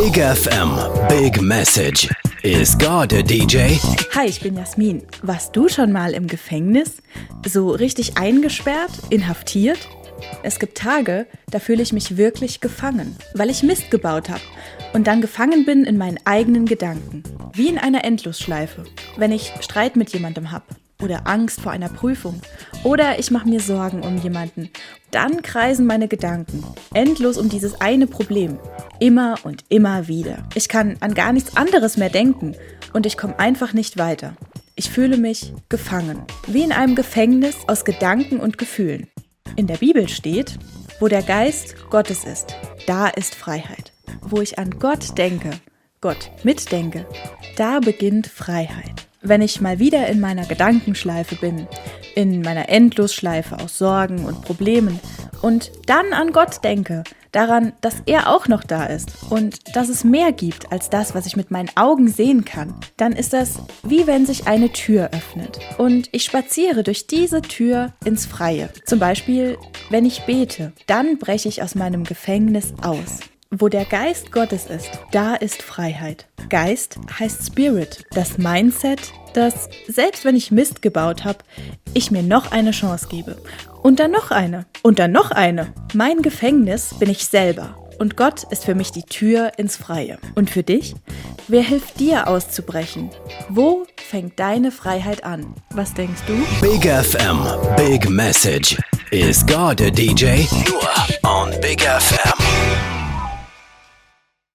Big FM, Big Message. Is God a DJ? Hi, ich bin Jasmin. Warst du schon mal im Gefängnis? So richtig eingesperrt, inhaftiert? Es gibt Tage, da fühle ich mich wirklich gefangen, weil ich Mist gebaut habe und dann gefangen bin in meinen eigenen Gedanken. Wie in einer Endlosschleife. Wenn ich Streit mit jemandem habe oder Angst vor einer Prüfung oder ich mache mir Sorgen um jemanden, dann kreisen meine Gedanken endlos um dieses eine Problem. Immer und immer wieder. Ich kann an gar nichts anderes mehr denken und ich komme einfach nicht weiter. Ich fühle mich gefangen, wie in einem Gefängnis aus Gedanken und Gefühlen. In der Bibel steht, wo der Geist Gottes ist, da ist Freiheit. Wo ich an Gott denke, Gott mitdenke, da beginnt Freiheit. Wenn ich mal wieder in meiner Gedankenschleife bin, in meiner Endlosschleife aus Sorgen und Problemen und dann an Gott denke, daran, dass er auch noch da ist und dass es mehr gibt als das, was ich mit meinen Augen sehen kann, dann ist das wie wenn sich eine Tür öffnet und ich spaziere durch diese Tür ins Freie. Zum Beispiel, wenn ich bete, dann breche ich aus meinem Gefängnis aus. Wo der Geist Gottes ist, da ist Freiheit. Geist heißt Spirit, das Mindset, dass selbst wenn ich Mist gebaut habe, ich mir noch eine Chance gebe. Und dann noch eine. Und dann noch eine. Mein Gefängnis bin ich selber. Und Gott ist für mich die Tür ins Freie. Und für dich? Wer hilft dir auszubrechen? Wo fängt deine Freiheit an? Was denkst du? Big FM, Big Message. Is God a DJ? Nur on Big FM.